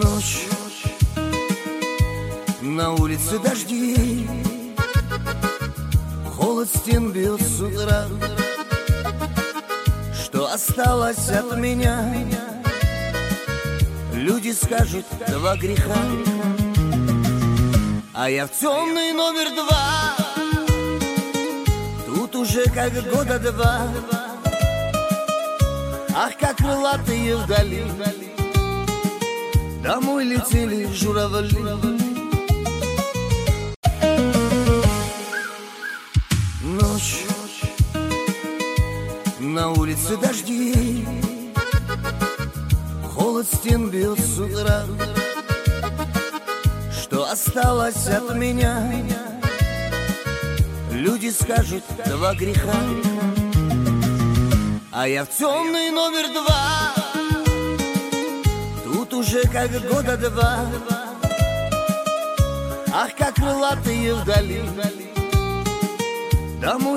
Ночь, на улице дожди, холод стен бьет с утра. Что осталось от меня? Люди скажут, 2 греха. А я в темный номер 2. Тут уже как года 2. Ах, как крылатые вдали домой летели журавли. Ночь, на улице дожди, холод стен бьет с утра. Что осталось от меня? Люди скажут, 2 греха. А я в темный номер 2. Тут уже как года 2. Ах, как крылатые вдали домой